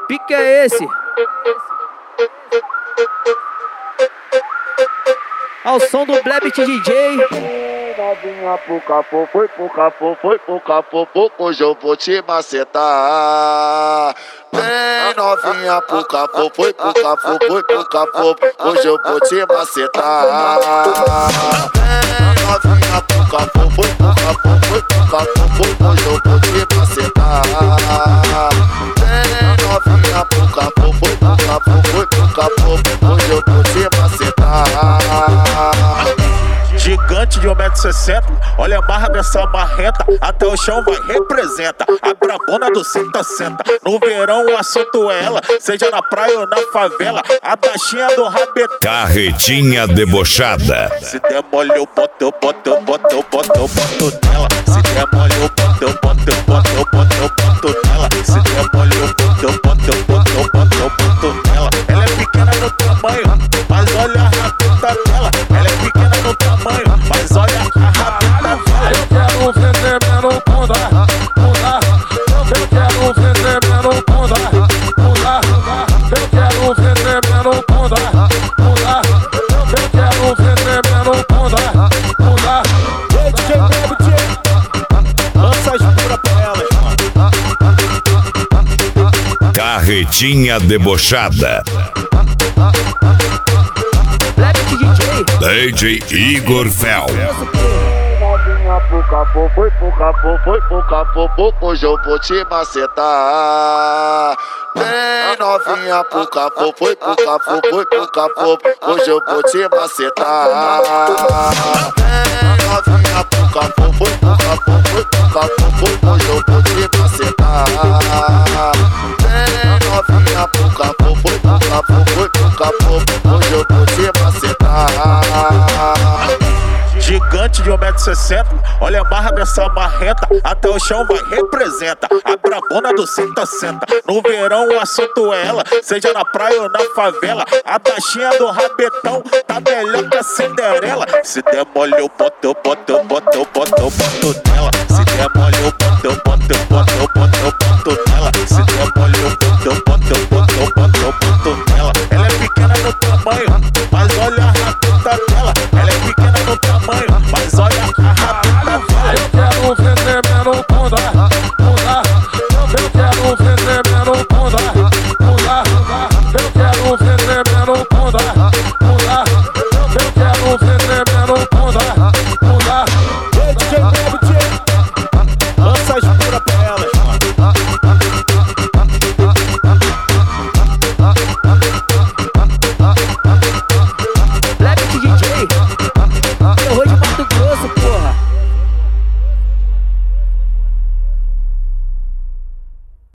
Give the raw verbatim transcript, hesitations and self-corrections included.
pique é esse? Ao som do Blebit D J. Novinha pro capô, foi pro capô, foi pro capô, hoje eu vou te macetar. Vem novinha pro capô, foi pro capô, foi pro capô, hoje eu vou te macetar. Vem novinha pro capô, foi pro capô, foi pro capô, hoje eu vou te macetar. Vem novinha pro capô, foi pro capô, foi pro capô, hoje eu vou te macetar. Gigante de um metro e sessenta, olha a barra dessa marreta, até o chão vai, representa. A brabona do senta-senta, no verão o assunto é ela, seja na praia ou na favela, a baixinha do rabetão. Carretinha debochada. Se der mole eu boto, eu boto, eu boto, eu boto, eu boto nela. Se der mole eu boto, eu boto, eu boto, eu boto, eu boto nela. Se der mole eu boto, eu boto, eu boto, eu boto, eu boto nela. Ela é pequena no tamanho, mas olha a rabeta dela. Ela é pequena no tamanho, mas olha a rabeta dela. Eu quero ver tremendo bunda, bunda. Eu quero ver tremendo bunda, bunda. Eu quero ver tremendo bunda, bunda. Eu quero ver tremendo bunda, bunda. Ei, D J Blebit, lança as puras pra elas, mano. Carretinha debochada. Blebit D J. D J Igor Fel. Novinha pro capô, foi pro capô, foi pro capô, hoje eu vou te macetar. Vem novinha pro capô, foi pro capô, foi pro capô, hoje eu vou te macetar. Vem novinha pro capô, foi pro capô, foi pro capô, hoje eu vou te macetar. Vem novinha pro capô, foi pro capô, foi pro capô, hoje eu vou te macetar. Gigante de um metro e sessenta, olha a barra dessa marreta, até o chão vai, representa. A brabona do senta-senta, no verão o assunto é ela, seja na praia ou na favela, a baixinha do rabetão tá melhor que a Cinderela. Se der mole eu boto, eu boto, eu boto, eu boto, eu boto nela. Se der mole eu boto, eu boto, eu boto, eu boto, eu boto nela. Se der mole eu boto, eu boto, eu boto, eu boto, eu boto nela. Ela é pequena no tamanho, mas olha a rabeta dela.